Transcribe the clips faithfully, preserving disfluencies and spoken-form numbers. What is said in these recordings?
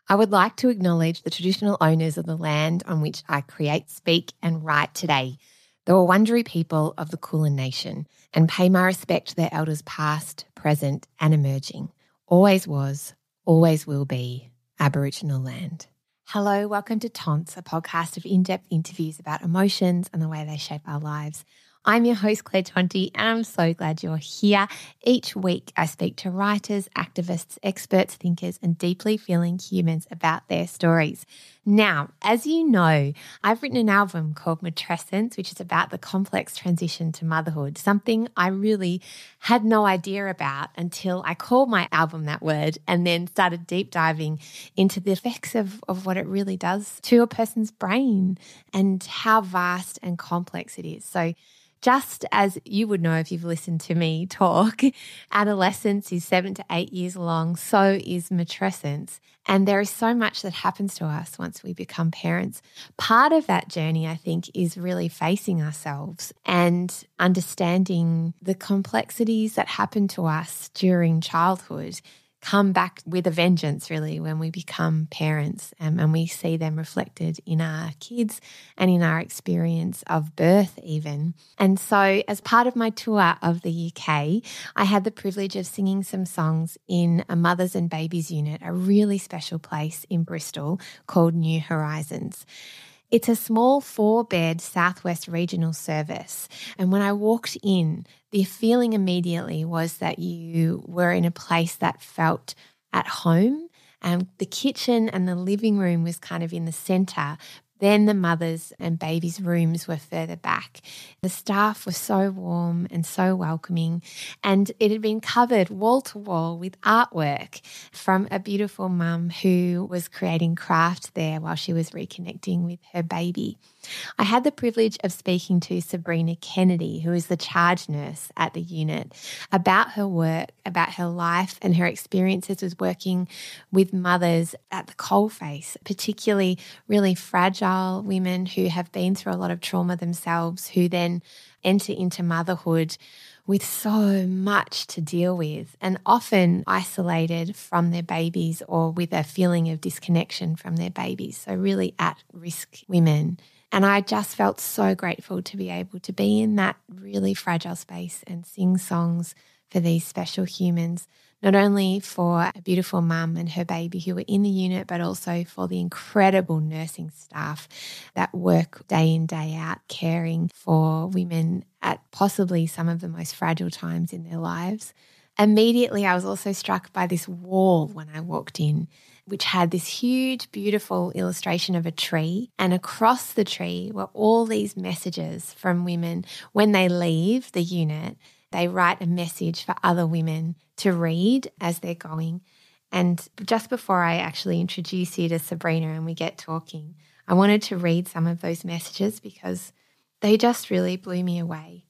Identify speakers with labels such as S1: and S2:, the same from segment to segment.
S1: I would like to acknowledge the traditional owners of the land on which I create, speak and write today, the Wurundjeri people of the Kulin Nation, and pay my respect to their elders past, present and emerging. Always was, always will be Aboriginal land. Hello, welcome to Taunts, a podcast of in-depth interviews about emotions and the way they shape our lives. I'm your host, Claire Tonti, and I'm so glad you're here. Each week, I speak to writers, activists, experts, thinkers, and deeply feeling humans about their stories. Now, as you know, I've written an album called Matrescence, which is about the complex transition to motherhood, something I really had no idea about until I called my album that word and then started deep diving into the effects of, of what it really does to a person's brain and how vast and complex it is. So just as you would know if you've listened to me talk, adolescence is seven to eight years long, so is matrescence. And there is so much that happens to us once we become parents. Part of that journey, I think, is really facing ourselves and understanding the complexities that happen to us during childhood come back with a vengeance, really, when we become parents um, and we see them reflected in our kids and in our experience of birth even. And so as part of my tour of the U K, I had the privilege of singing some songs in a mothers and babies unit, a really special place in Bristol called New Horizons. It's a small four-bed Southwest regional service. And when I walked in, the feeling immediately was that you were in a place that felt at home. And the kitchen and the living room was kind of in the centre. Then the mothers and babies' rooms were further back. The staff were so warm and so welcoming, and it had been covered wall to wall with artwork from a beautiful mum who was creating craft there while she was reconnecting with her baby. I had the privilege of speaking to Sabrina Kennedy, who is the charge nurse at the unit, about her work, about her life and her experiences with working with mothers at the coalface, particularly really fragile women who have been through a lot of trauma themselves, who then enter into motherhood with so much to deal with and often isolated from their babies or with a feeling of disconnection from their babies. So really at-risk women. And I just felt so grateful to be able to be in that really fragile space and sing songs for these special humans, not only for a beautiful mum and her baby who were in the unit, but also for the incredible nursing staff that work day in, day out, caring for women at possibly some of the most fragile times in their lives. Immediately, I was also struck by this wall when I walked in, which had this huge, beautiful illustration of a tree. And across the tree were all these messages from women. When they leave the unit, they write a message for other women to read as they're going. And just before I actually introduce you to Sabrina and we get talking, I wanted to read some of those messages because they just really blew me away.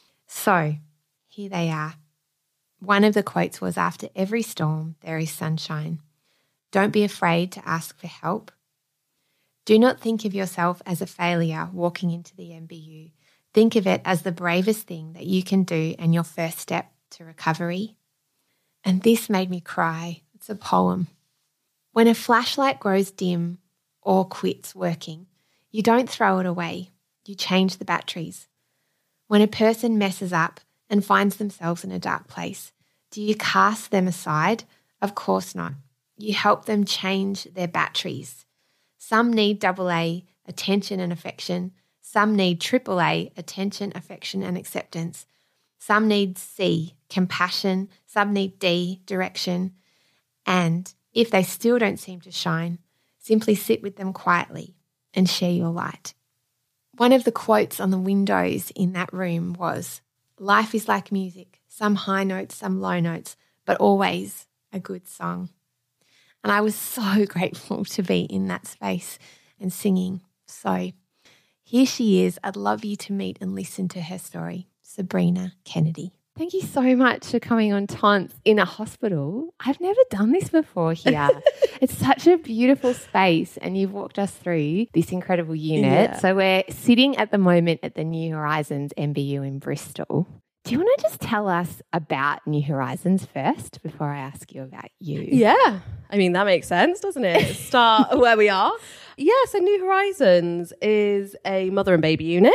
S1: So here they are. One of the quotes was, "After every storm, there is sunshine. Don't be afraid to ask for help. Do not think of yourself as a failure walking into the M B U. Think of it as the bravest thing that you can do and your first step to recovery." And this made me cry. It's a poem. "When a flashlight grows dim or quits working, you don't throw it away. You change the batteries. When a person messes up and finds themselves in a dark place, do you cast them aside? Of course not. You help them change their batteries. Some need double A, attention and affection. Some need triple A, attention, affection and acceptance. Some need C, compassion. Some need D, direction. And if they still don't seem to shine, simply sit with them quietly and share your light." One of the quotes on the windows in that room was, "Life is like music, some high notes, some low notes, but always a good song." And I was so grateful to be in that space and singing. So here she is. I'd love you to meet and listen to her story, Sabrina Kennedy. Thank you so much for coming on Taunts in a hospital. I've never done this before here. It's such a beautiful space and you've walked us through this incredible unit.
S2: Yeah.
S1: So we're sitting at the moment at the New Horizons M B U in Bristol. Do you want to just tell us about New Horizons first before I ask you about you?
S2: Yeah. I mean, that makes sense, doesn't it? Start where we are. Yeah, so New Horizons is a mother and baby unit.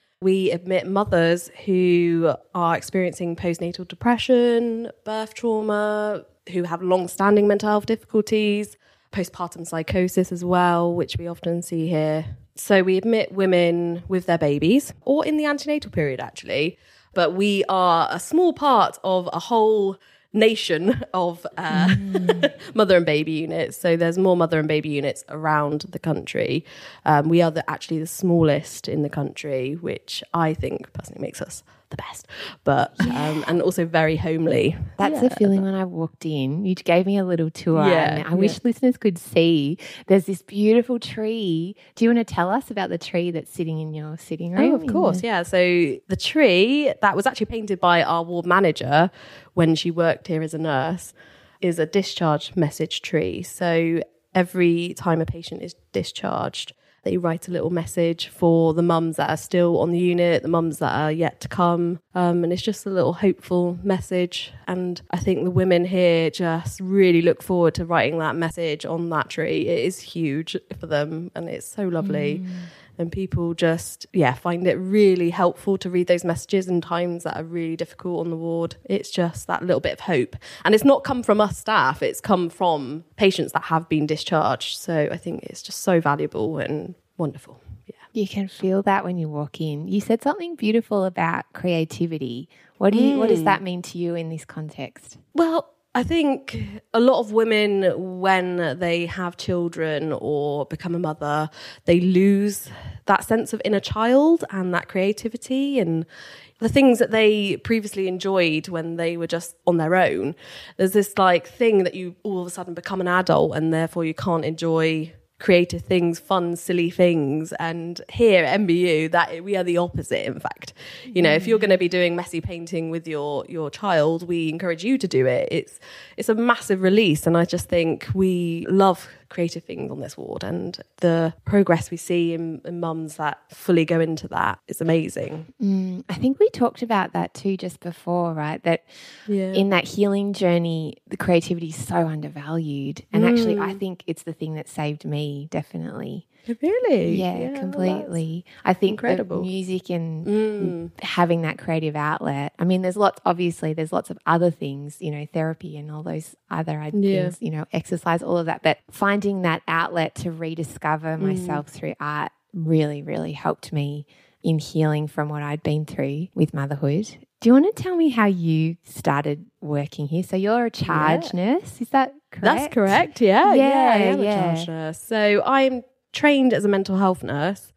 S2: We admit mothers who are experiencing postnatal depression, birth trauma, who have long-standing mental health difficulties, postpartum psychosis as well, which we often see here. So we admit women with their babies, or in the antenatal period, actually. But we are a small part of a whole nation of uh, mm. mother and baby units. So there's more mother and baby units around the country. Um, we are the, actually the smallest in the country, which I think personally makes us the best, but yeah. um, and also very homely.
S1: That's
S2: yeah.
S1: the feeling when I walked in. You gave me a little tour.
S2: Yeah,
S1: and I
S2: yeah.
S1: wish listeners could see. There's this beautiful tree. Do you want to tell us about the tree that's sitting in your sitting room?
S2: Oh, of course, yeah. So the tree that was actually painted by our ward manager when she worked here as a nurse is a discharge message tree. So every time a patient is discharged, they write a little message for the mums that are still on the unit, the mums that are yet to come. Um, and it's just a little hopeful message. And I think the women here just really look forward to writing that message on that tree. It is huge for them and it's so lovely. Mm. And people just, yeah, find it really helpful to read those messages in times that are really difficult on the ward. It's just that little bit of hope. And it's not come from us staff, it's come from patients that have been discharged. So I think it's just so valuable and wonderful. Yeah.
S1: You can feel that when you walk in. You said something beautiful about creativity. What do you, mm. what does that mean to you in this context?
S2: Well, I think a lot of women, when they have children or become a mother, they lose that sense of inner child and that creativity and the things that they previously enjoyed when they were just on their own. There's this like thing that you all of a sudden become an adult and therefore you can't enjoy creative things, fun, silly things. And here at M B U, that we are the opposite, in fact. You know, mm. if you're going to be doing messy painting with your your child, we encourage you to do it. It's it's a massive release. And I just think we love creative things on this ward, and the progress we see in, in mums that fully go into that is amazing.
S1: Mm, I think we talked about that too just before, right? That yeah. in that healing journey, the creativity is so undervalued. And mm. actually, I think it's the thing that saved me, definitely.
S2: Really?
S1: Yeah, yeah completely. I think
S2: incredible.
S1: The music and mm. having that creative outlet. I mean, there's lots, obviously, there's lots of other things, you know, therapy and all those other yeah. things, you know, exercise, all of that. But finding that outlet to rediscover mm. myself through art really, really helped me in healing from what I'd been through with motherhood. Do you want to tell me how you started working here? So you're a charge yeah. nurse, is that correct?
S2: That's correct, yeah.
S1: Yeah,
S2: yeah I am
S1: yeah.
S2: a charge nurse. So I'm trained as a mental health nurse.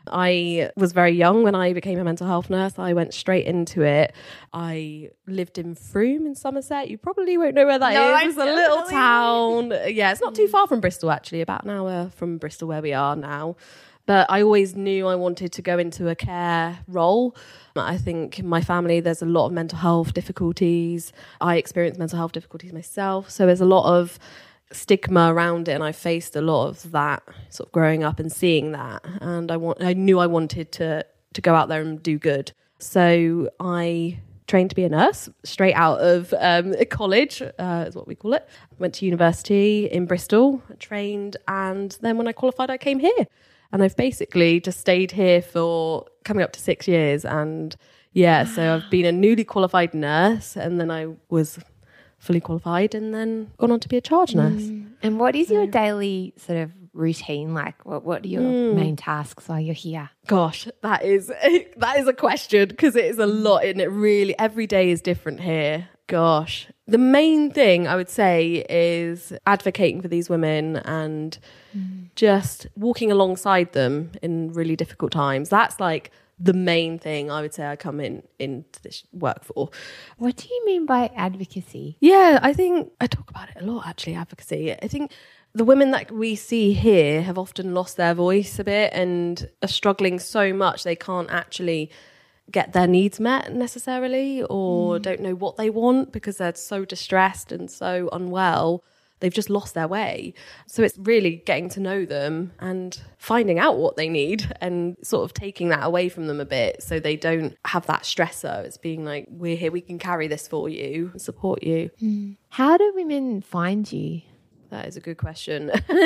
S2: I was very young when I became a mental health nurse. I went straight into it. I lived in Frome in Somerset. You probably won't know where that
S1: no,
S2: is. It's a little town. Yeah, it's not too far from Bristol, actually, about an hour from Bristol where we are now. But I always knew I wanted to go into a care role. I think in my family, there's a lot of mental health difficulties. I experienced mental health difficulties myself. So there's a lot of stigma around it, and I faced a lot of that sort of growing up and seeing that, and I want I knew I wanted to to go out there and do good. So I trained to be a nurse straight out of um, college, uh, is what we call it. Went to university in Bristol, trained, and then when I qualified, I came here, and I've basically just stayed here for coming up to six years. And yeah, so I've been a newly qualified nurse, and then I was fully qualified and then gone on to be a charge nurse.
S1: Mm. And what is your daily sort of routine like? What what are your mm. main tasks while you're here?
S2: Gosh, that is that is a question, because it is a lot, and it really, every day is different here. Gosh. The main thing I would say is advocating for these women and mm. just walking alongside them in really difficult times. That's like the main thing I would say I come in into this work for.
S1: What do you mean by advocacy?
S2: Yeah, I think I talk about it a lot, actually, advocacy. I think the women that we see here have often lost their voice a bit and are struggling so much they can't actually get their needs met necessarily, or mm. don't know what they want because they're so distressed and so unwell they've just lost their way. So it's really getting to know them and finding out what they need and sort of taking that away from them a bit so they don't have that stressor. It's being like, we're here, we can carry this for you and support you.
S1: Mm. How do women find you?
S2: That is a good question.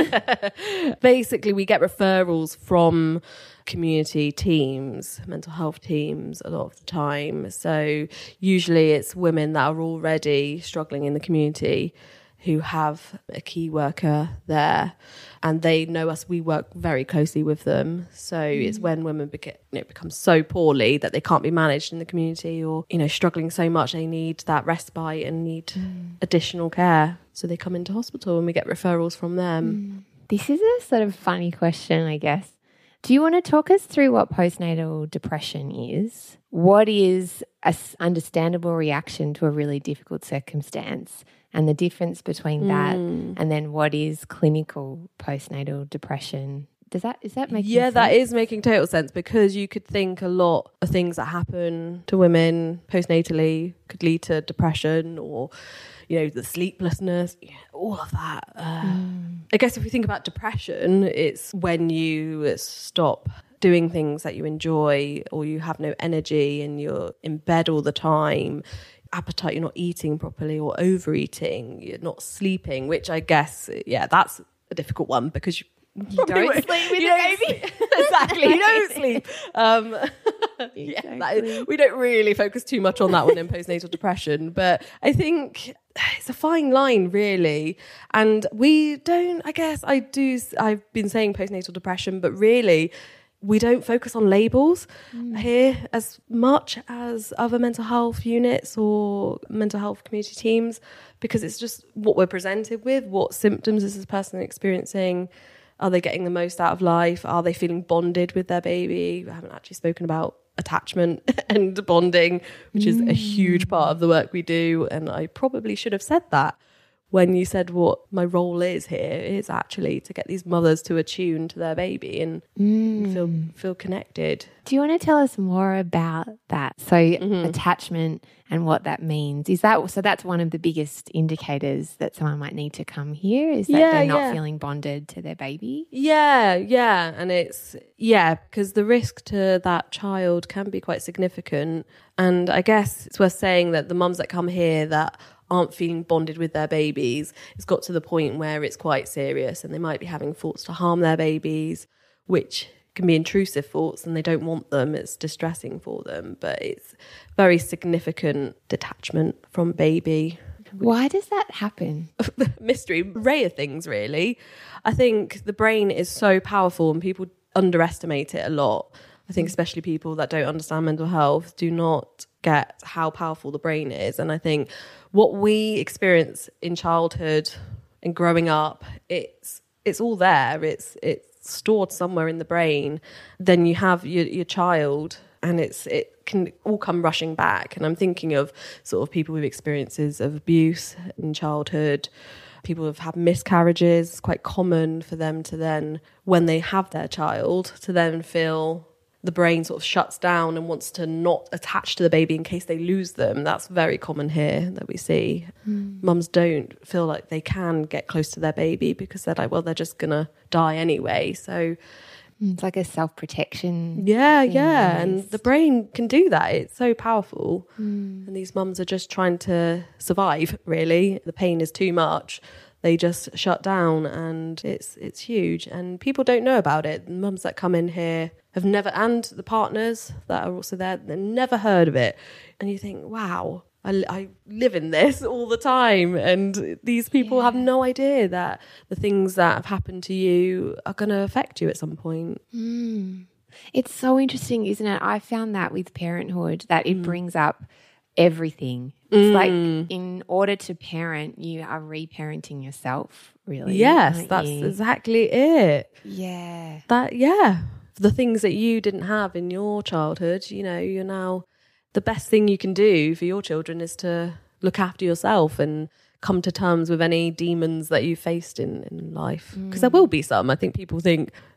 S2: Basically, we get referrals from community teams, mental health teams a lot of the time. So usually it's women that are already struggling in the community who have a key worker there and they know us. We work very closely with them. So mm. it's when women beca- you know, become so poorly that they can't be managed in the community or, you know, struggling so much they need that respite and need mm. additional care. So they come into hospital and we get referrals from them.
S1: Mm. This is a sort of funny question, I guess. Do you want to talk us through what postnatal depression is? What is an understandable reaction to a really difficult circumstance and the difference between that mm. and then what is clinical postnatal depression? Does that, is that making
S2: yeah,
S1: sense?
S2: Yeah, that is making total sense because you could think a lot of things that happen to women postnatally could lead to depression or, you know, the sleeplessness, all of that. Uh, mm. I guess if we think about depression, it's when you stop doing things that you enjoy or you have no energy and you're in bed all the time, appetite, you're not eating properly or overeating, you're not sleeping, which I guess, yeah, that's a difficult one because you,
S1: you don't sleep with
S2: you
S1: a baby.
S2: Exactly, you don't sleep. Um,
S1: exactly.
S2: yeah, that, we don't really focus too much on that one in postnatal depression, but I think it's a fine line really. And we don't, I guess I do, I've been saying postnatal depression, but really we don't focus on labels mm. here as much as other mental health units or mental health community teams, because it's just what we're presented with. What symptoms is this person experiencing? Are they getting the most out of life? Are they feeling bonded with their baby? We haven't actually spoken about attachment and bonding, which mm. is a huge part of the work we do. And I probably should have said that when you said what my role is here. Is actually to get these mothers to attune to their baby and
S1: mm.
S2: feel feel connected.
S1: Do you want to tell us more about that? So mm-hmm. attachment and what that means. Is that so that's one of the biggest indicators that someone might need to come here, is that
S2: yeah,
S1: they're not
S2: yeah.
S1: feeling bonded to their baby?
S2: Yeah, yeah. And it's, yeah, because the risk to that child can be quite significant. And I guess it's worth saying that the mums that come here that aren't feeling bonded with their babies, it's got to the point where it's quite serious and they might be having thoughts to harm their babies, which can be intrusive thoughts and they don't want them. It's distressing for them, but it's very significant detachment from baby.
S1: Why does that happen?
S2: Mystery, array of things really. I think the brain is so powerful and people underestimate it a lot. I think especially people that don't understand mental health do not get how powerful the brain is. And I think what we experience in childhood and growing up, it's it's all there. It's it's stored somewhere in the brain. Then you have your, your child and it's it can all come rushing back. And I'm thinking of sort of people with experiences of abuse in childhood, people who've had miscarriages. It's quite common for them to then, when they have their child, to then feel the brain sort of shuts down and wants to not attach to the baby in case they lose them. That's very common here that we see. Mm. Mums don't feel like they can get close to their baby because they're like, well, they're just going to die anyway. So
S1: it's like a self-protection.
S2: Yeah, yeah. And the brain can do that. It's so powerful.
S1: Mm.
S2: And these mums are just trying to survive, really. The pain is too much. They just shut down and it's it's huge. And people don't know about it. The mums that come in here have never, and the partners that are also there, they've never heard of it. And you think, wow, I, I live in this all the time. And these people yeah. have no idea that the things that have happened to you are going to affect you at some point.
S1: Mm. It's so interesting, isn't it? I found that with parenthood, that it mm. brings up everything. It's mm. like in order to parent, you are reparenting yourself, really.
S2: Yes, that's you? exactly it.
S1: Yeah.
S2: That, yeah. The things that you didn't have in your childhood, you know, you're now, the best thing you can do for your children is to look after yourself and come to terms with any demons that you faced in, in life. Because mm. there will be some. I think people think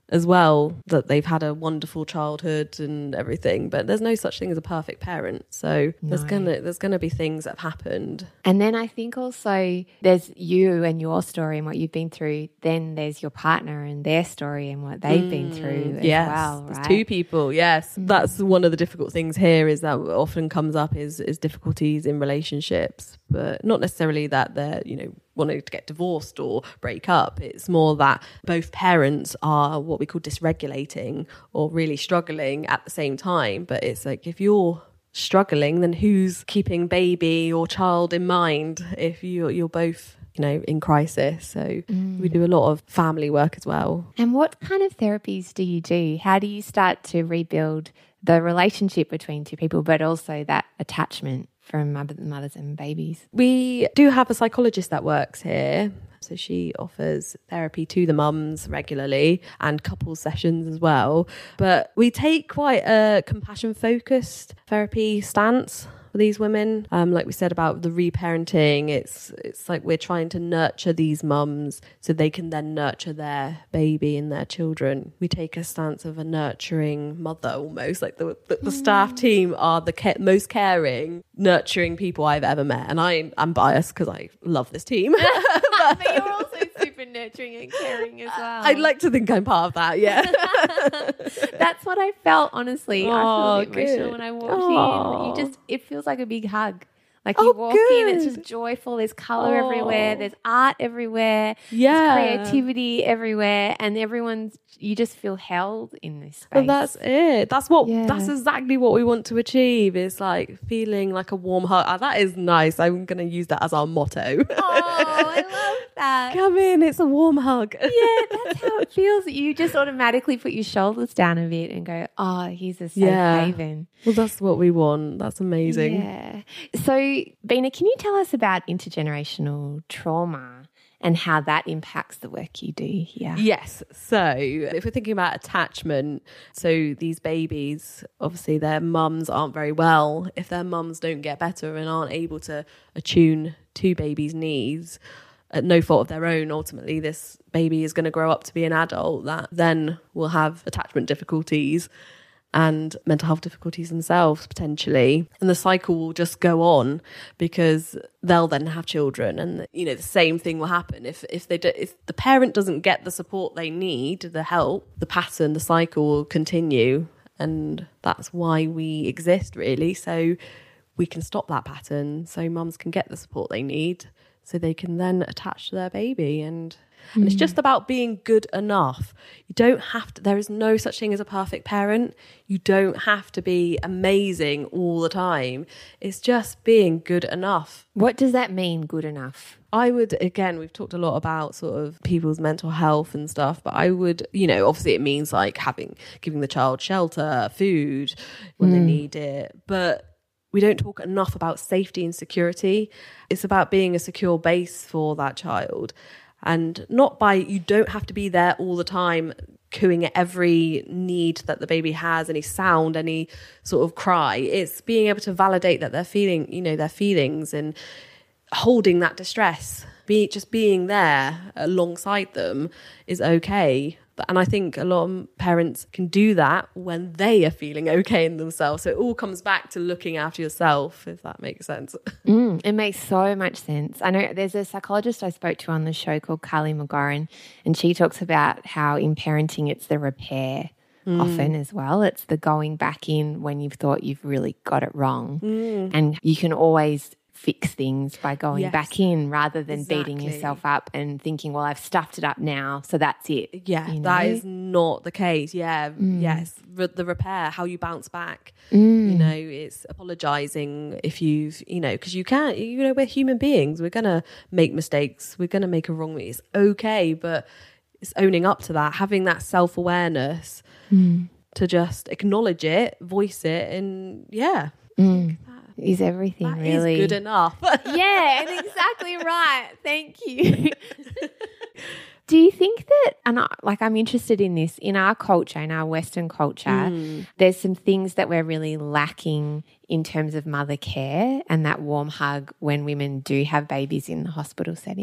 S2: as well, that they've had a wonderful childhood and everything, but there's no such thing as a perfect parent. So no. there's gonna there's gonna be things that have happened.
S1: And then I think also there's you and your story and what you've been through. Then there's your partner and their story and what they've mm, been through as
S2: yes,
S1: well, right?
S2: There's two people, yes. Mm. That's one of the difficult things here, is that what often comes up is is difficulties in relationships, but not necessarily that they're, you know, wanting to get divorced or break up. It's more that both parents are what we call dysregulating or really struggling at the same time. But it's like, if you're struggling, then who's keeping baby or child in mind if you're, you're both, you know, in crisis? So mm. we do a lot of family work as well.
S1: And what kind of therapies do you do? How do you start to rebuild the relationship between two people, but also that attachment from mothers and babies?
S2: We do have a psychologist that works here. So she offers therapy to the mums regularly and couples sessions as well. But we take quite a compassion-focused therapy stance for these women. Um, like we said about the reparenting, it's it's like we're trying to nurture these mums so they can then nurture their baby and their children. We take a stance of a nurturing mother almost. Like the the, the staff team are the ca- most caring, nurturing people I've ever met. And I, I'm biased because I love this team.
S1: But you're also super nurturing and caring as well.
S2: I'd like to think I'm part of that, yeah.
S1: That's what I felt, honestly.
S2: Oh,
S1: I feel a bit emotional
S2: good.
S1: when I walked
S2: Oh.
S1: in. You just, it feels like a big hug. Like
S2: Oh,
S1: you walk
S2: good.
S1: in, it's just joyful. There's colour
S2: Oh.
S1: everywhere. There's art everywhere.
S2: Yeah.
S1: There's creativity everywhere. And everyone's, you just feel held in this space.
S2: Well, that's it. That's what.
S1: Yeah.
S2: That's exactly what we want to achieve. Is like feeling like a warm hug. Ah, that is nice. I'm going to use that as our motto.
S1: Oh, I love that.
S2: Come in. It's a warm hug.
S1: Yeah, that's how it feels. You just automatically put your shoulders down a bit and go, oh, here's a safe
S2: Yeah.
S1: haven.
S2: Well, that's what we want. That's amazing.
S1: Yeah. So, Bina, can you tell us about intergenerational trauma and how that impacts the work you do here?
S2: Yes. So if we're thinking about attachment, so these babies, obviously their mums aren't very well. If their mums don't get better and aren't able to attune to baby's needs, at no fault of their own, ultimately this baby is going to grow up to be an adult that then will have attachment difficulties and mental health difficulties themselves potentially, and the cycle will just go on because they'll then have children, and you know the same thing will happen if if they do, if the parent doesn't get the support they need, the help, the pattern, the cycle will continue, and that's why we exist really, so we can stop that pattern, so mums can get the support they need, so they can then attach to their baby. And And it's just about being good enough. You don't have to, there is no such thing as a perfect parent. You don't have to be amazing all the time. It's just being good enough.
S1: What does that mean, good enough?
S2: I would, again, we've talked a lot about sort of people's mental health and stuff, but I would, you know, obviously it means like having, giving the child shelter, food when mm. they need it. But we don't talk enough about safety and security. It's about being a secure base for that child. And not by, you don't have to be there all the time, cooing at every need that the baby has, any sound, any sort of cry. It's being able to validate that they're feeling, you know, their feelings and holding that distress. Be, just being there alongside them is okay. And I think a lot of parents can do that when they are feeling okay in themselves. So it all comes back to looking after yourself, if that makes sense.
S1: Mm, it makes so much sense. I know there's a psychologist I spoke to on the show called Carly McGorran, and she talks about how in parenting it's the repair mm. often as well. It's the going back in when you've thought you've really got it wrong. Mm. And you can always fix things by going yes. back in rather than exactly. beating yourself up and thinking, well, I've stuffed it up now, so that's it.
S2: Yeah,
S1: you know?
S2: That is not the case. Yeah, mm. yes. Re- the repair, how you bounce back.
S1: Mm.
S2: You know, it's apologising if you've, you know, because you can't, you know, we're human beings. We're going to make mistakes. We're going to make a wrong move. It's okay, but it's owning up to that, having that self-awareness
S1: mm.
S2: to just acknowledge it, voice it, and yeah.
S1: Mm. Is everything
S2: that
S1: really
S2: is good enough?
S1: Yeah, and exactly right. Thank you. Do you think that, and I, like I'm interested in this, in our culture, in our Western culture, mm. there's some things that we're really lacking in terms of mother care and that warm hug when women do have babies in the hospital settings?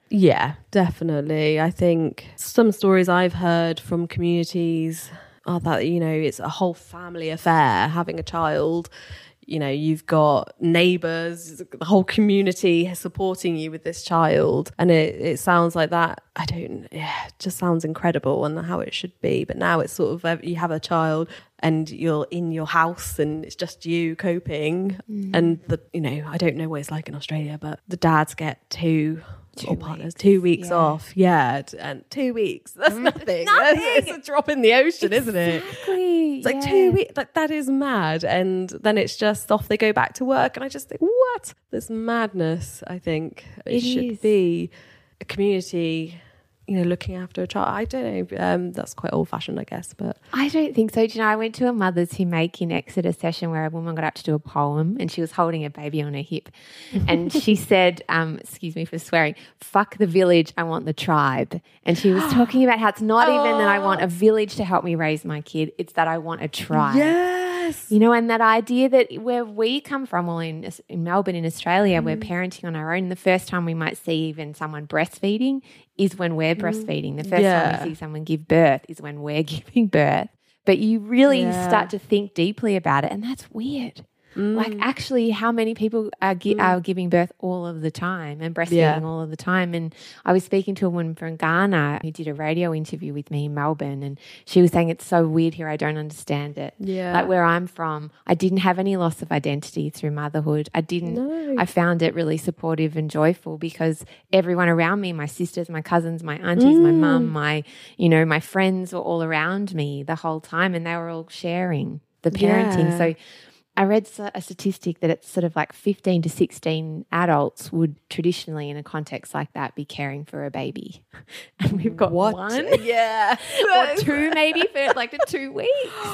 S2: Yeah, definitely. I think some stories I've heard from communities are that, you know, it's a whole family affair having a child. You know, you've got neighbours, the whole community supporting you with this child. And it, it sounds like that. I don't, yeah, it just sounds incredible and how it should be. But now it's sort of, you have a child and you're in your house and it's just you coping. Mm. And, the you know, I don't know what it's like in Australia, but the dads get two... Two or partners, weeks. two weeks yeah. off, yeah, and two weeks. That's nothing. nothing. It's a drop in the ocean,
S1: exactly.
S2: isn't it? It's like
S1: yeah.
S2: two weeks. Like that is mad. And then it's just off they go back to work, and I just think, what? This madness. I think it, it should is. be a community. You know, looking after a child. I don't know. Um, that's quite old-fashioned, I guess. But
S1: I don't think so. Do you know, I went to a Mothers Who Make in Exeter session where a woman got up to do a poem and she was holding a baby on her hip. And she said, um, excuse me for swearing, fuck the village, I want the tribe. And she was talking about how it's not oh. even that I want a village to help me raise my kid. It's that I want a tribe.
S2: Yes.
S1: You know, and that idea that where we come from, well, in, in Melbourne, in Australia, mm. we're parenting on our own. The first time we might see even someone breastfeeding is when we're breastfeeding. The first yeah. time we see someone give birth is when we're giving birth. But you really yeah. start to think deeply about it, and that's weird. Mm. Like actually how many people are, gi- mm. are giving birth all of the time and breastfeeding yeah. all of the time. And I was speaking to a woman from Ghana who did a radio interview with me in Melbourne, and she was saying it's so weird here, I don't understand it.
S2: Yeah.
S1: Like where I'm from, I didn't have any loss of identity through motherhood. I didn't. No. I found it really supportive and joyful because everyone around me, my sisters, my cousins, my aunties, mm. my mum, my, you know, my friends were all around me the whole time, and they were all sharing the parenting.
S2: Yeah.
S1: So I read a statistic that it's sort of like fifteen to sixteen adults would traditionally in a context like that be caring for a baby. And we've got
S2: what?
S1: one.
S2: Yeah.
S1: Or two maybe for like the two weeks.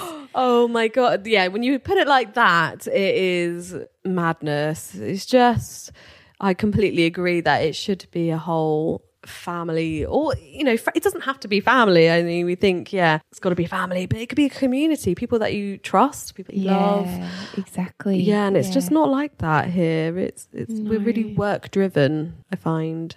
S2: Oh my God. Yeah. When you put it like that, it is madness. It's just, I completely agree that it should be a whole family, or you know, it doesn't have to be family. I mean, we think yeah it's got to be family, but it could be a community, people that you trust, people you
S1: yeah,
S2: love.
S1: Exactly.
S2: Yeah, and it's
S1: yeah.
S2: just not like that here. It's it's
S1: no.
S2: we're really work driven, I find.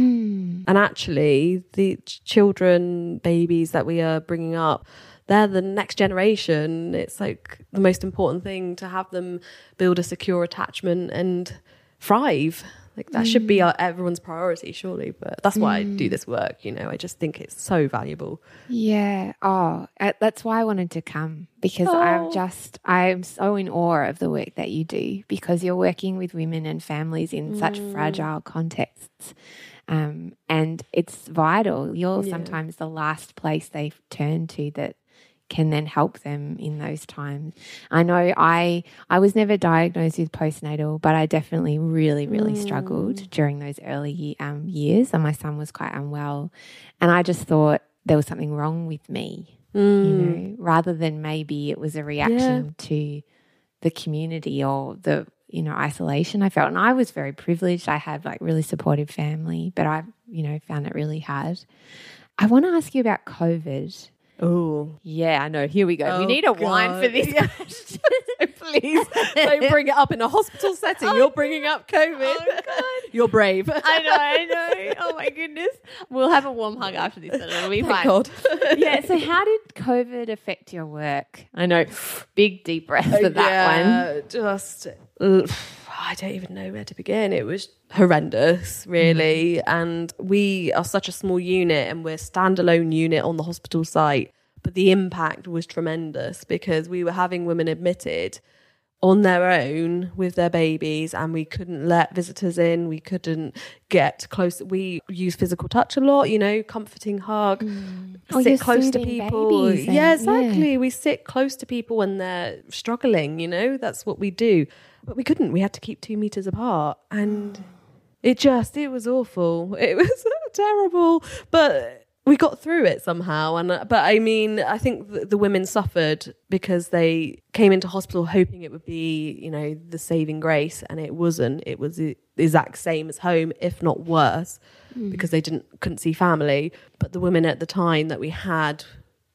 S1: Mm.
S2: And actually the ch- children, babies that we are bringing up, they're the next generation. It's like the most important thing to have them build a secure attachment and thrive. Like that mm. should be our, everyone's priority, surely. But that's why mm. I do this work, you know. I just think it's so valuable.
S1: Yeah. Oh, uh, that's why I wanted to come, because oh. I'm just, I'm so in awe of the work that you do, because you're working with women and families in mm. such fragile contexts. Um, and it's vital. You're yeah. sometimes the last place they turn to that can then help them in those times. I know I I was never diagnosed with postnatal, but I definitely really, really mm. struggled during those early um, years, and my son was quite unwell. And I just thought there was something wrong with me, mm. you know, rather than maybe it was a reaction yeah. to the community or the, you know, isolation I felt. And I was very privileged. I had like really supportive family, but I, you know, found it really hard. I want to ask you about COVID.
S2: Oh,
S1: yeah, I know. Here we go.
S2: Oh,
S1: we need a
S2: God.
S1: wine for this
S2: yeah.
S1: question.
S2: Please don't bring it up in a hospital setting. Oh, You're bringing up COVID.
S1: Oh, God.
S2: You're brave.
S1: I know, I know. Oh, my goodness. We'll have a warm hug after this, and it'll be
S2: Thank
S1: fine.
S2: God.
S1: Yeah, so how did COVID affect your work? I know, big deep breath for that
S2: yeah,
S1: one.
S2: Just, I don't even know where to begin. It was horrendous, really. Mm. And we are such a small unit, and we're a standalone unit on the hospital site. But the impact was tremendous because we were having women admitted on their own with their babies, and we couldn't let visitors in. We couldn't get close. We use physical touch a lot, you know, comforting hug,
S1: mm.
S2: sit
S1: oh,
S2: close to people.
S1: And,
S2: yeah, exactly.
S1: Yeah.
S2: We sit close to people when they're struggling, you know, that's what we do. But we couldn't. We had to keep two meters apart, and it just, it was awful. It was terrible, but we got through it somehow. And but I mean, I think the, the women suffered because they came into hospital hoping it would be, you know, the saving grace, and it wasn't. It was the exact same as home, if not worse, mm. because they didn't couldn't see family. But the women at the time that we had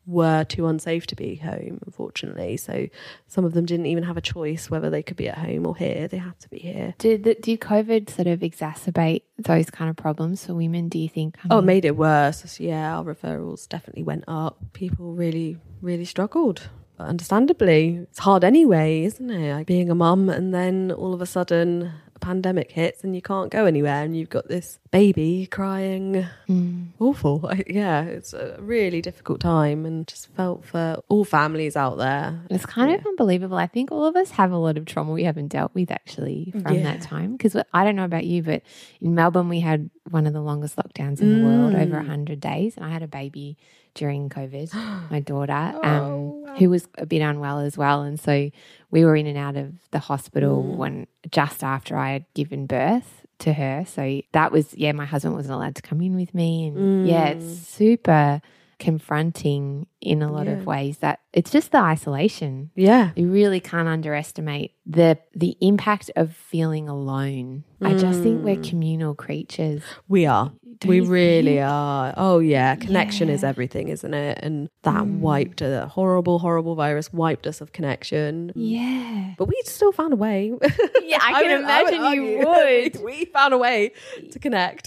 S2: were too unsafe to be home, unfortunately. So some of them didn't even have a choice whether they could be at home or here. They had to be here.
S1: Did the, did COVID sort of exacerbate those kind of problems for women, do you think? I mean,
S2: oh, it made it worse. Yeah, our referrals definitely went up. People really, really struggled. But understandably, it's hard anyway, isn't it? Like being a mum and then all of a sudden pandemic hits and you can't go anywhere and you've got this baby crying. Mm. Awful. I, yeah, it's a really difficult time, and just felt for all families out there.
S1: It's kind
S2: yeah.
S1: of unbelievable. I think all of us have a lot of trauma we haven't dealt with actually from
S2: yeah.
S1: that time, because I don't know about you, but in Melbourne we had one of the longest lockdowns in mm. the world, over one hundred days, and I had a baby during COVID, my daughter, um, oh, wow. who was a bit unwell as well. And so we were in and out of the hospital mm. when just after I had given birth to her. So that was, yeah, my husband wasn't allowed to come in with me. And mm. yeah, it's super confronting in a lot yeah. of ways. That it's just the isolation.
S2: Yeah.
S1: You really can't underestimate the the impact of feeling alone. Mm. I just think we're communal creatures.
S2: We are. Don't we really think? are. Oh, yeah. Connection yeah. is everything, isn't it? And that mm. wiped a horrible, horrible virus, wiped us of connection.
S1: Yeah.
S2: But we still found a way.
S1: Yeah, I, I can would, imagine I would you would.
S2: We found a way to connect.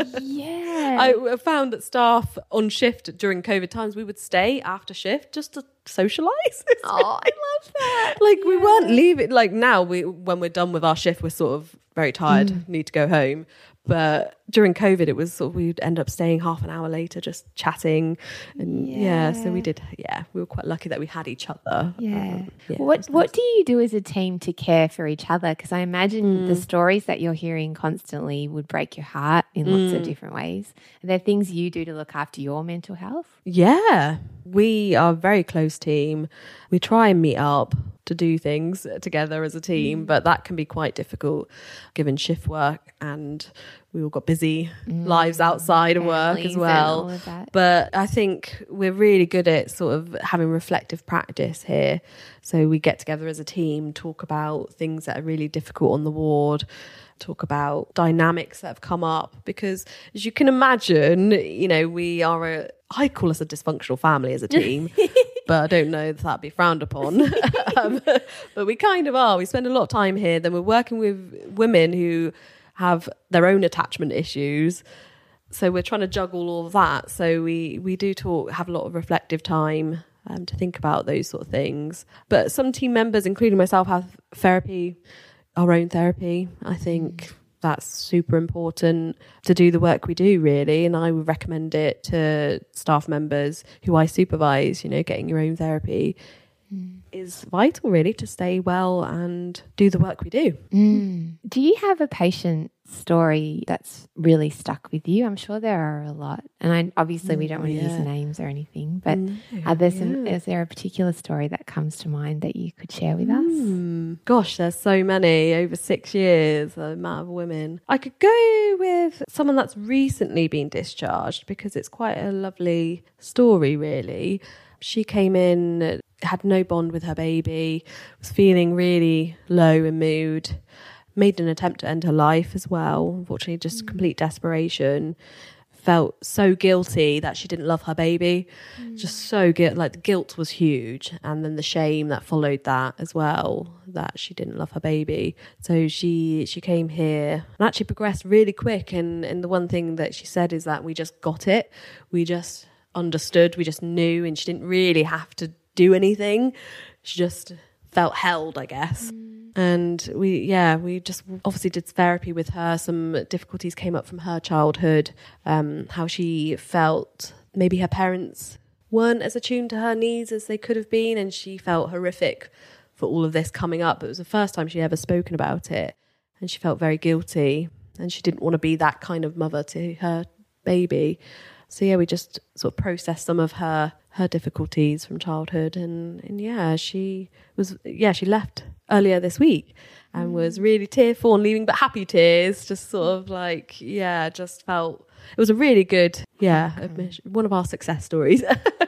S1: Yeah.
S2: I found that staff on shift during COVID times, we would stay after shift just to socialize.
S1: Oh, I love that.
S2: Like
S1: yeah.
S2: we weren't leaving. Like now, we when we're done with our shift, we're sort of very tired, mm. need to go home. But during COVID, it was sort of, we'd end up staying half an hour later, just chatting. And yeah. yeah, so we did, yeah, we were quite lucky that we had each other.
S1: Yeah.
S2: Um, yeah
S1: what What do you do as a team to care for each other? Because I imagine mm. the stories that you're hearing constantly would break your heart in mm. lots of different ways. Are there things you do to look after your mental health?
S2: Yeah, we are a very close team. We try and meet up to do things together as a team, mm. but that can be quite difficult given shift work, and we all got busy mm. lives outside of work as well. But I think we're really good at sort of having reflective practice here. So we get together as a team, talk about things that are really difficult on the ward, talk about dynamics that have come up, because as you can imagine, you know, we are a, I call us a dysfunctional family as a team, but I don't know if that'd be frowned upon. um, but we kind of are. We spend a lot of time here. Then we're working with women who have their own attachment issues. So we're trying to juggle all of that. So we, we do talk, have a lot of reflective time um, to think about those sort of things. But some team members, including myself, have therapy, our own therapy. I think that's super important to do the work we do, really. And I would recommend it to staff members who I supervise. You know, getting your own therapy mm. is vital, really, to stay well and do the work we do.
S1: Mm. Do you have a patient story that's really stuck with you? I'm sure there are a lot, and I, obviously we don't want to yeah. use names or anything, but no, are there some, yeah. is there a particular story that comes to mind that you could share with
S2: mm. us? Gosh, there's so many. Over six years, the amount of women. I could go with someone that's recently been discharged, because it's quite a lovely story, really. She came in, had no bond with her baby, was feeling really low in mood, made an attempt to end her life as well. Unfortunately, just mm. complete desperation. Felt so guilty that she didn't love her baby. Mm. Just so guilt, like the guilt was huge. And then the shame that followed that as well, that she didn't love her baby. So she she came here and actually progressed really quick. And, and the one thing that she said is that we just got it. We just understood, we just knew, and she didn't really have to do anything. She just felt held, I guess. Mm. And we, yeah, we just obviously did therapy with her. Some difficulties came up from her childhood, um, how she felt maybe her parents weren't as attuned to her needs as they could have been, and she felt horrific for all of this coming up. It was the first time she'd ever spoken about it, and she felt very guilty, and she didn't want to be that kind of mother to her baby. So yeah, we just sort of processed some of her her difficulties from childhood, and, and yeah, she was yeah she left earlier this week and mm. was really tearful and leaving, but happy tears, just sort of like yeah, just felt it was a really good yeah admission, one of our success stories.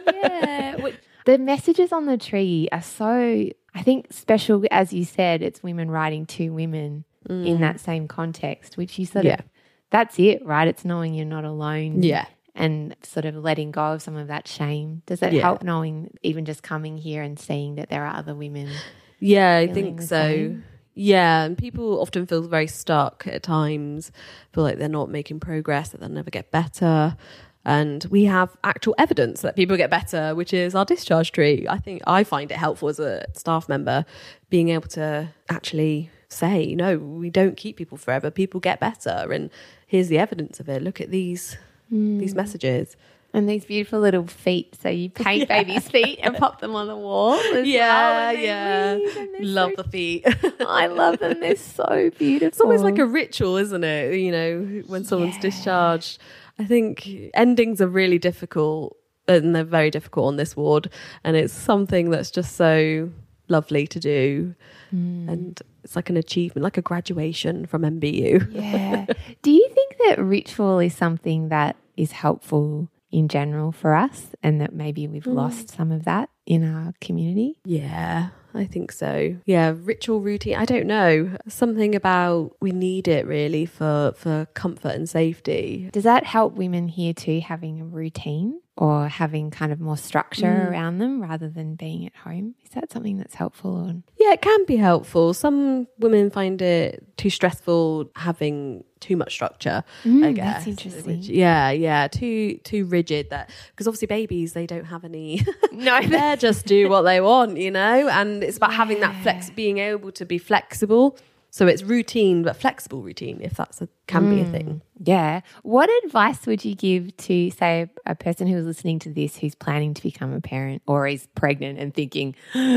S1: Yeah, the messages on the tree are so, I think, special. As you said, it's women writing to women mm. in that same context, which you sort yeah. of, that's it, right? It's knowing you're not alone.
S2: Yeah.
S1: and sort of letting go of some of that shame? Does it
S2: Yeah.
S1: help knowing, even just coming here and seeing that there are other women?
S2: Yeah, I
S1: feeling
S2: think
S1: the
S2: so.
S1: same?
S2: Yeah, and people often feel very stuck at times, feel like they're not making progress, that they'll never get better. And we have actual evidence that people get better, which is our discharge tree. I think I find it helpful as a staff member being able to actually say, no, we don't keep people forever. People get better. And here's the evidence of it. Look at these, mm. these messages.
S1: And these beautiful little feet. So you paint yeah. babies' feet and pop them on the wall. As
S2: yeah,
S1: well,
S2: yeah. Love
S1: so,
S2: the feet.
S1: I love them. They're so beautiful.
S2: It's almost like a ritual, isn't it? You know, when someone's yeah. discharged. I think endings are really difficult, and they're very difficult on this ward. And it's something that's just so lovely to do. Mm. And it's like an achievement, like a graduation from M B U.
S1: Yeah. Do you think that ritual is something that is helpful in general for us, and that maybe we've mm. lost some of that in our community?
S2: Yeah, I think so. Yeah, ritual routine. I don't know. Something about we need it really for, for comfort and safety.
S1: Does that help women here too, having a routine or having kind of more structure mm. around them rather than being at home? Is that something that's helpful? Or?
S2: Yeah, it can be helpful. Some women find it too stressful having too much structure,
S1: mm,
S2: I guess.
S1: That's interesting.
S2: Which, yeah, yeah, too too rigid. That because obviously babies, they don't have any.
S1: No,
S2: they just do what they want, you know. And it's about yeah. having that flex, being able to be flexible. So it's routine, but flexible routine, if that's a can mm, be a thing.
S1: Yeah. What advice would you give to, say, a person who is listening to this who's planning to become a parent or is pregnant and thinking,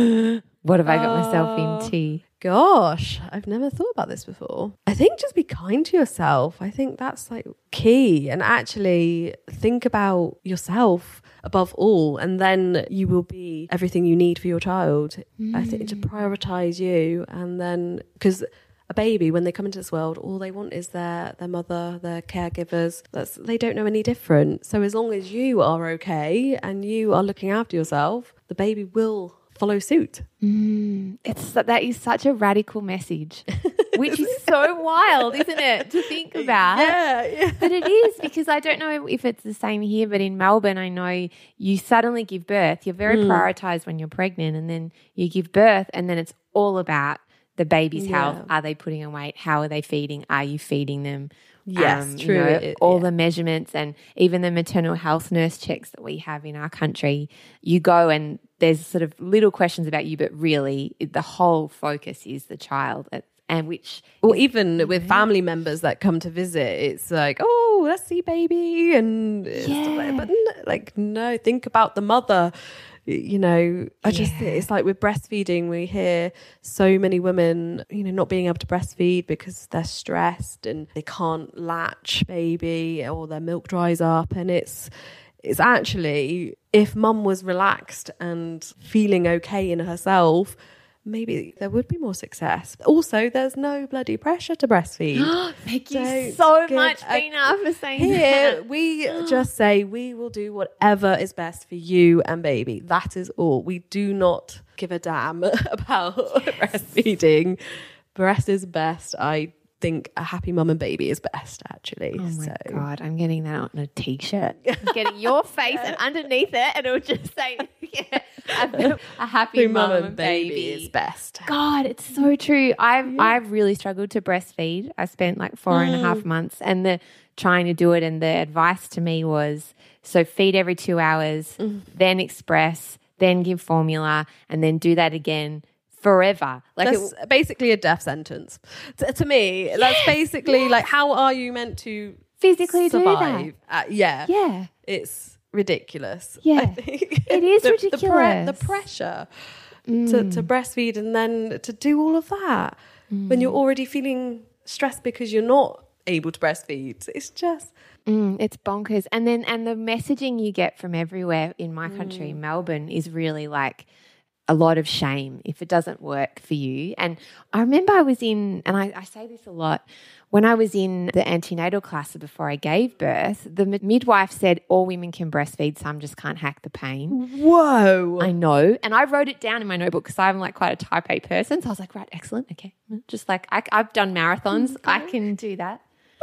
S1: what have I got uh, myself into?
S2: Gosh, I've never thought about this before. I think just be kind to yourself. I think that's like key, and actually think about yourself above all, and then you will be everything you need for your child. Mm. I think to prioritize you, and then because a baby, when they come into this world, all they want is their their mother, their caregivers. That's they don't know any different. So as long as you are okay and you are looking after yourself, the baby will follow suit.
S1: Mm, it's that is such a radical message, which is so wild, isn't it, to think about?
S2: Yeah, yeah.
S1: But it is, because I don't know if it's the same here, but in Melbourne, I know you suddenly give birth. You're very mm. prioritised when you're pregnant, and then you give birth, and then it's all about the baby's yeah. health. Are they putting on weight? How are they feeding? Are you feeding them?
S2: Yes, um, true.
S1: You know,
S2: it,
S1: all
S2: yeah.
S1: the measurements, and even the maternal health nurse checks that we have in our country. You go and there's sort of little questions about you, but really the whole focus is the child. And which,
S2: or even with family members that come to visit, it's like, oh, let's see baby, and
S1: yeah.
S2: stuff like, but like, no, think about the mother. You know, I just yeah. it's like with breastfeeding, we hear so many women, you know, not being able to breastfeed because they're stressed and they can't latch baby, or their milk dries up, and it's it's actually, if mum was relaxed and feeling okay in herself, maybe there would be more success. Also, there's no bloody pressure to breastfeed.
S1: Thank you Don't so much, Bina, for saying
S2: here,
S1: that.
S2: We just say we will do whatever is best for you and baby. That is all. We do not give a damn about yes. breastfeeding. Breast is best. I think a happy mum and baby is best, actually.
S1: Oh my
S2: so.
S1: God, I'm getting that on a t-shirt. I'm getting your face and underneath it, and it'll just say yeah, a, a happy mum and baby.
S2: baby is best.
S1: God, it's so true. I've yeah. I've really struggled to breastfeed. I spent like four mm. and a half months, and the trying to do it, and the advice to me was, so feed every two hours, mm. then express, then give formula, and then do that again forever. Like
S2: that's it, basically a death sentence to, to me. Yes, that's basically yes. like, how are you meant to
S1: physically
S2: survive?
S1: do that?
S2: Uh, yeah,
S1: yeah,
S2: it's ridiculous.
S1: Yeah,
S2: I think.
S1: It is
S2: the,
S1: ridiculous.
S2: The, pre- the pressure mm. to, to breastfeed, and then to do all of that mm. when you're already feeling stressed because you're not able to breastfeed. It's just.
S1: Mm, it's bonkers. And then and the messaging you get from everywhere in my country, mm. Melbourne, is really like a lot of shame if it doesn't work for you. And I remember I was in, and I, I say this a lot, when I was in the antenatal class before I gave birth, the midwife said all women can breastfeed, some just can't hack the pain.
S2: Whoa.
S1: I know. And I wrote it down in my notebook because I'm like quite a type A person. So I was like, right, excellent. Okay. Just like I, I've done marathons. Okay. I can do that.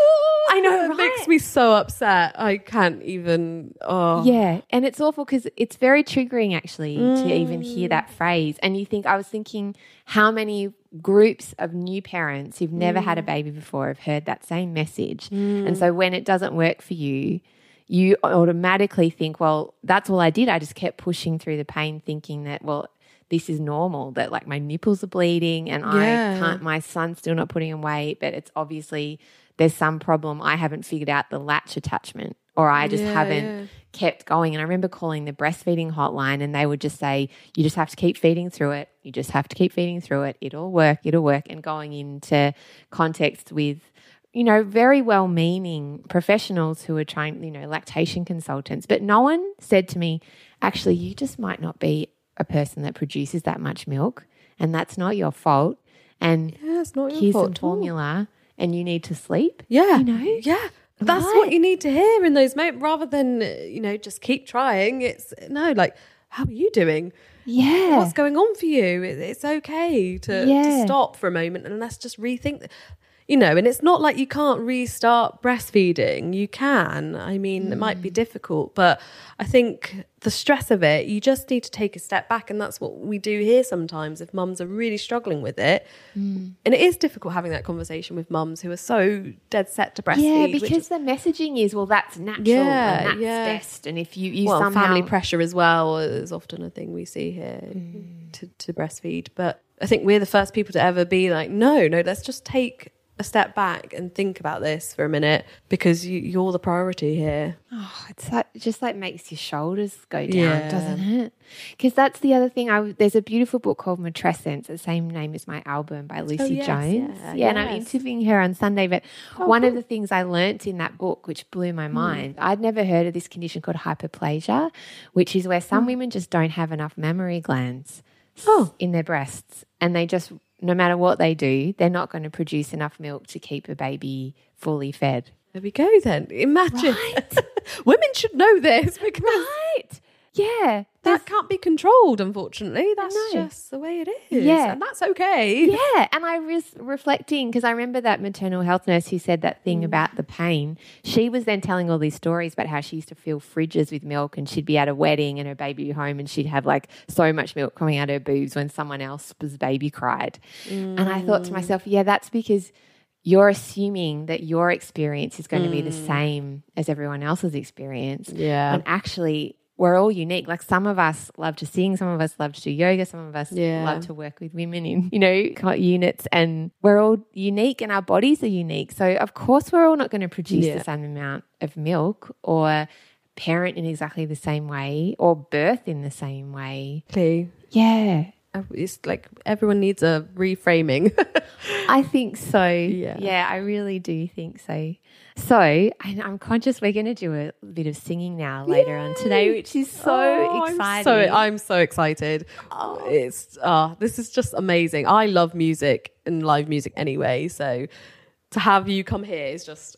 S1: I know,
S2: It
S1: right?
S2: makes me so upset. I can't even. Oh,
S1: Yeah, and it's awful because it's very triggering actually
S2: Mm.
S1: to even hear that phrase. And you think, I was thinking how many groups of new parents who've never had a baby before have heard that same message. And so when it doesn't work for you, you automatically think, well, that's all I did. I just kept pushing through the pain thinking that, well, this is normal, that like my nipples are bleeding and
S2: Yeah.
S1: I can't, my son's still not putting on weight, but it's obviously there's some problem. I haven't figured out the latch attachment, or I just
S2: Yeah,
S1: haven't
S2: yeah.
S1: kept going. And I remember calling the breastfeeding hotline and they would just say, you just have to keep feeding through it. You just have to keep feeding through it. It'll work. It'll work. And going into context with, you know, very well-meaning professionals who are trying, you know, lactation consultants. But no one said to me, actually, you just might not be a person that produces that much milk and that's not your fault. And
S2: Yeah, it's not your
S1: here's
S2: fault
S1: some
S2: at all.
S1: formula and you need to sleep.
S2: Yeah.
S1: You know?
S2: Yeah. That's
S1: Right.
S2: what you need to hear in those moments rather than, uh, you know, just keep trying. It's no, like, how are you doing?
S1: Yeah.
S2: What's going on for you? It- It's okay to,
S1: Yeah.
S2: to stop for a moment and let's just rethink. You know, and it's not like you can't restart breastfeeding. You can. I mean, it might be difficult, but I think the stress of it, you just need to take a step back. And that's what we do here sometimes if mums are really struggling with it. And it is difficult having that conversation with mums who are so dead set to breastfeed.
S1: Yeah,
S2: which
S1: because
S2: is,
S1: the messaging is, well, that's natural
S2: Yeah,
S1: and that's
S2: yeah.
S1: best. And if you, you
S2: well,
S1: somehow...
S2: family pressure as well is often a thing we see here to, to breastfeed. But I think we're the first people to ever be like, no, no, let's just take a step back and think about this for a minute because you, you're the priority here.
S1: Oh, it's like, it just like makes your shoulders go down,
S2: Yeah.
S1: doesn't it? Because that's the other thing. I there's a beautiful book called Matrescence, the same name as my album by Lucy
S2: yes,
S1: Jones.
S2: yeah,
S1: Yeah, and I'm
S2: yes.
S1: interviewing her on Sunday. But
S2: Oh,
S1: one of
S2: cool.
S1: the things I learnt in that book, which blew my mind, I'd never heard of this condition called hyperplasia, which is where some women just don't have enough mammary glands
S2: Oh.
S1: in their breasts, and they just, no matter what they do, they're not going to produce enough milk to keep a baby fully fed.
S2: There we go then. Imagine.
S1: Right.
S2: Women should know this because
S1: Right. Yeah.
S2: that can't be controlled, unfortunately. That's
S1: know.
S2: just the way it is.
S1: Yeah.
S2: And that's okay.
S1: Yeah, and I was reflecting because I remember that maternal health nurse who said that thing about the pain. She was then telling all these stories about how she used to fill fridges with milk and she'd be at a wedding and her baby would be home and she'd have like so much milk coming out of her boobs when someone else's baby cried. And I thought to myself, yeah, that's because you're assuming that your experience is going to be the same as everyone else's experience.
S2: Yeah.
S1: And actually, we're all unique. Like some of us love to sing, some of us love to do yoga, some of us
S2: Yeah.
S1: love to work with women in, you know, co- units, and we're all unique and our bodies are unique. So of course we're all not going to produce
S2: Yeah.
S1: the same amount of milk or parent in exactly the same way or birth in the same way.
S2: Okay.
S1: Yeah.
S2: It's like everyone needs a reframing.
S1: I think so.
S2: Yeah.
S1: Yeah, I really do think so. So I, I'm conscious we're going to do a bit of singing now later on today, which is so
S2: Oh,
S1: exciting.
S2: I'm so, I'm so excited.
S1: Oh.
S2: It's oh, this is just amazing. I love music and live music anyway. So to have you come here is just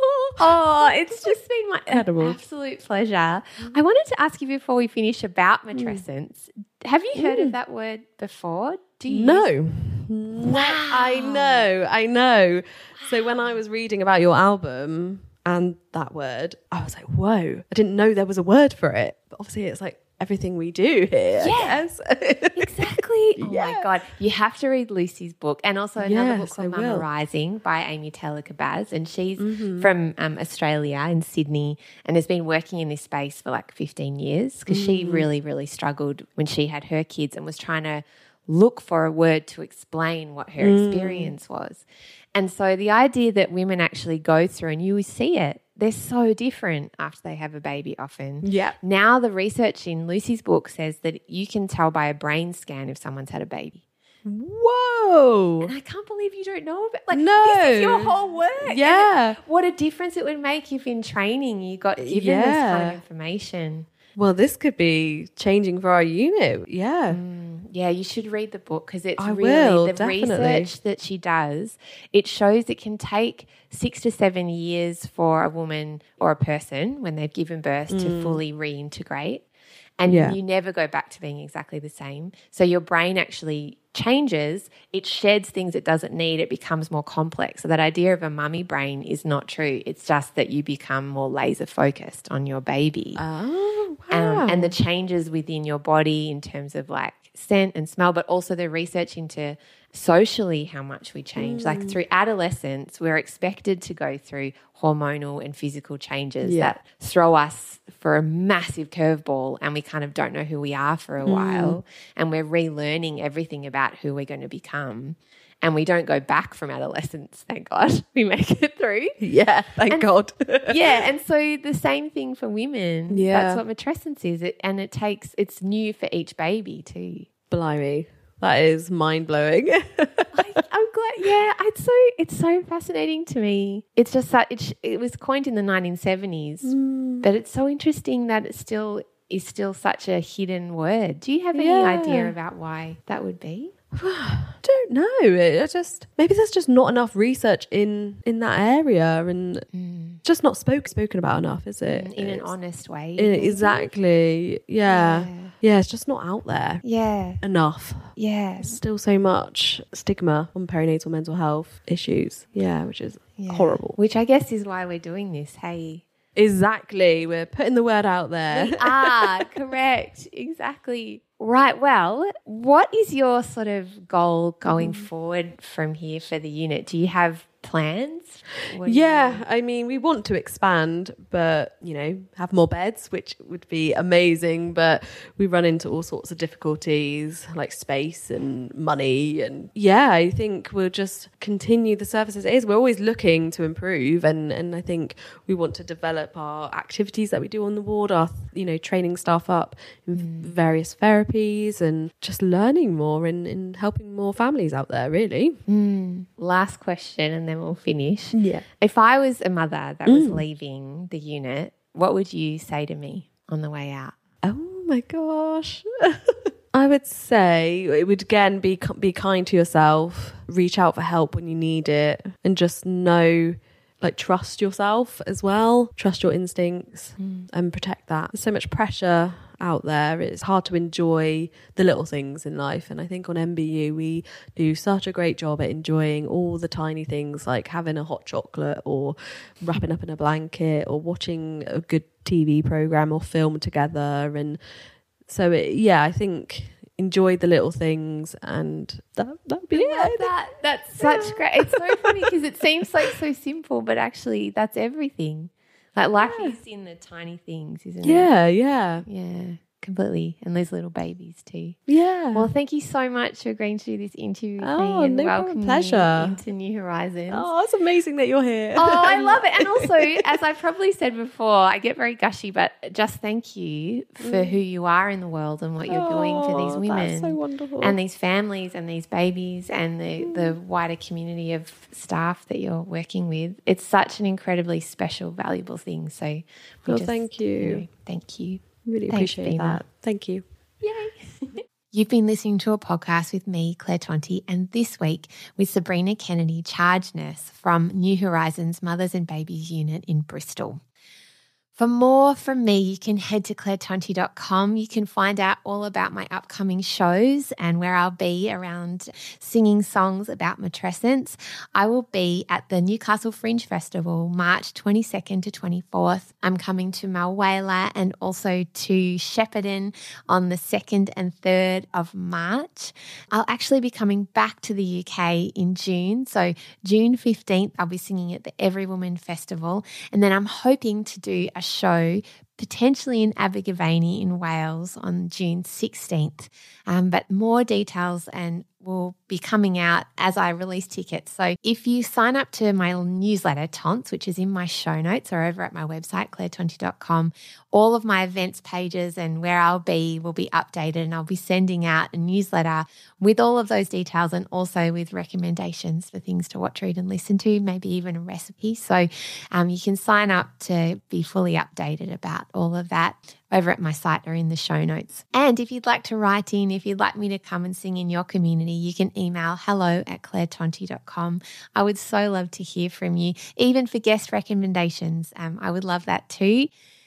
S1: Oh, it's just been my
S2: Incredible.
S1: absolute pleasure. I wanted to ask you before we finish about matrescence. Have you heard of that word before? Do you?
S2: no. Wow. I know, I know. So when I was reading about your album and that word, I was like, whoa, I didn't know there was a word for it. But obviously it's like everything we do here, I
S1: Yeah.
S2: guess.
S1: Exactly. Oh
S2: Yeah.
S1: my God. You have to read Lucy's book and also another book
S2: Yes,
S1: called
S2: I
S1: Mama
S2: will.
S1: Rising by Amy Taylor Kabaz. And she's
S2: Mm-hmm.
S1: from um, Australia in Sydney and has been working in this space for like fifteen years because she
S2: Mm.
S1: really, really struggled when she had her kids and was trying to look for a word to explain what her
S2: Mm.
S1: experience was. And so the idea that women actually go through, and you see it, they're so different after they have a baby often.
S2: Yeah.
S1: Now the research in Lucy's book says that you can tell by a brain scan if someone's had a baby.
S2: Whoa.
S1: And I can't believe you don't know about like
S2: No.
S1: this is your whole work. And
S2: Yeah.
S1: what a difference it would make if in training you got given this kind
S2: Yeah.
S1: of information.
S2: Well, this could be changing for our unit. Yeah.
S1: Yeah, you should read the book because it's
S2: I
S1: really
S2: will,
S1: the
S2: definitely.
S1: research that she does. It shows it can take six to seven years for a woman or a person when they've given birth
S2: Mm.
S1: to fully reintegrate. And
S2: Yeah.
S1: you never go back to being exactly the same. So your brain actually changes, it sheds things it doesn't need, it becomes more complex. So that idea of a mummy brain is not true. It's just that you become more laser focused on your baby.
S2: Oh, wow.
S1: Um, and the changes within your body in terms of like scent and smell, but also the research into socially how much we change.
S2: Mm.
S1: Like through adolescence, we're expected to go through hormonal and physical changes
S2: Yeah.
S1: that throw us for a massive curveball, and we kind of don't know who we are for a
S2: Mm.
S1: while, and we're relearning everything about who we're going to become. And we don't go back from adolescence, thank God. We make it through.
S2: Yeah, thank
S1: And-
S2: God.
S1: Yeah, and so the same thing for women.
S2: Yeah.
S1: That's what matrescence is. It, and it takes, it's new for each baby too.
S2: Blimey. That is mind-blowing.
S1: I, I'm glad. Yeah, it's so it's so fascinating to me. It's just that it, it was coined in the nineteen seventies,
S2: Mm.
S1: but it's so interesting that it still is still such a hidden word. Do you have any
S2: Yeah.
S1: idea about why that would be?
S2: Don't know. It I just maybe there's just not enough research in in that area, and
S1: Mm.
S2: just not spoke spoken about enough, is it?
S1: In an
S2: It's-
S1: honest way.
S2: in-
S1: maybe?
S2: exactly. Yeah.
S1: Yeah.
S2: yeah. It's just not out there
S1: Yeah.
S2: enough.
S1: Yeah.
S2: Still so much stigma on perinatal mental health issues. Yeah, which is
S1: Yeah.
S2: horrible.
S1: Which I guess is why we're doing this. Hey.
S2: Exactly. We're putting the word out there.
S1: We are, correct. Exactly. Right. Well, what is your sort of goal going forward from here for the unit? Do you have plans? What do you-
S2: Yeah, I mean, we want to expand, but, you know, have more beds, which would be amazing. But we run into all sorts of difficulties like space and money. And yeah, I think we'll just continue the service as it is. We're always looking to improve. And, and I think we want to develop our activities that we do on the ward, our, you know, training staff up in various therapies and just learning more and, and helping more families out there, really.
S1: Mm. Last question and then we'll finish.
S2: Yeah.
S1: If I was a mother that was leaving the unit, what would you say to me on the way out?
S2: Oh my gosh. I would say it would again be be kind to yourself, reach out for help when you need it, and just know, like, trust yourself as well, trust your instincts and protect that. There's so much pressure out there. It's hard to enjoy the little things in life. And I think on M B U, we do such a great job at enjoying all the tiny things, like having a hot chocolate or wrapping up in a blanket or watching a good T V program or film together. And so, it, yeah, I think enjoy the little things, and that that would be
S1: Love
S2: it.
S1: that. That's such great. It's so funny because it seems like so simple, but actually that's everything. Like life is in the tiny things, isn't it?
S2: Yeah, yeah,
S1: Yeah, completely. And those little babies too.
S2: yeah.
S1: Well, thank you so much for agreeing to do this interview with
S2: Oh,
S1: me and
S2: no problem.
S1: welcoming
S2: Pleasure.
S1: me into New Horizons.
S2: Oh, it's amazing that you're here.
S1: Oh, I love it. And also, as I probably said before, I get very gushy, but just thank you for who you are in the world and what you're doing for these
S2: Oh,
S1: women.
S2: That's so wonderful.
S1: And these families and these babies and the, the wider community of staff that you're working with. It's such an incredibly special, valuable thing. So we
S2: Well,
S1: just,
S2: thank you.
S1: know, thank you.
S2: really
S1: Thanks,
S2: appreciate
S1: Bina.
S2: that. Thank you.
S1: Yay. You've been listening to a podcast with me, Claire Tonti, and this week with Sabrina Kennedy, charge nurse from New Horizons Mothers and Babies Unit in Bristol. For more from me, you can head to claire tonti dot com. You can find out all about my upcoming shows and where I'll be around singing songs about matrescence. I will be at the Newcastle Fringe Festival, March twenty-second to twenty-fourth. I'm coming to Malwala and also to Shepparton on the second and third of March. I'll actually be coming back to the U K in June. So June fifteenth, I'll be singing at the Every Woman Festival. And then I'm hoping to do a show potentially in Abergavenny in Wales on June sixteenth. Um, but more details and will be coming out as I release tickets. So if you sign up to my newsletter, Tonts, which is in my show notes or over at my website, claire tonti dot com, all of my events pages and where I'll be will be updated, and I'll be sending out a newsletter with all of those details and also with recommendations for things to watch, read and listen to, maybe even a recipe. So um, you can sign up to be fully updated about all of that over at my site or in the show notes. And if you'd like to write in, if you'd like me to come and sing in your community, you can email hello at claire tonti dot com. I would so love to hear from you, even for guest recommendations. Um, I would love that too.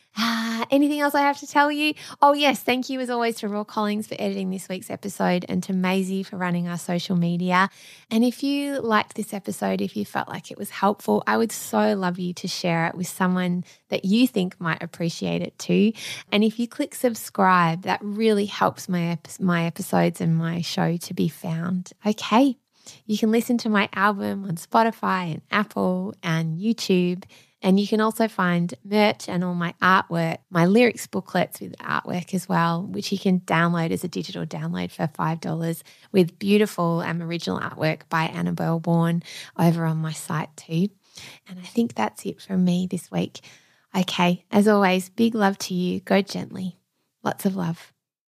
S1: Ah, anything else I have to tell you? Oh, yes. Thank you as always to Raw Collings for editing this week's episode and to Maisie for running our social media. And if you liked this episode, if you felt like it was helpful, I would so love you to share it with someone that you think might appreciate it too. And if you click subscribe, that really helps my, ep- my episodes and my show to be found. Okay. You can listen to my album on Spotify and Apple and YouTube. And you can also find merch and all my artwork, my lyrics booklets with artwork as well, which you can download as a digital download for five dollars with beautiful and original artwork by Annabelle Bourne over on my site too. And I think that's it from me this week. Okay, as always, big love to you. Go gently. Lots of love.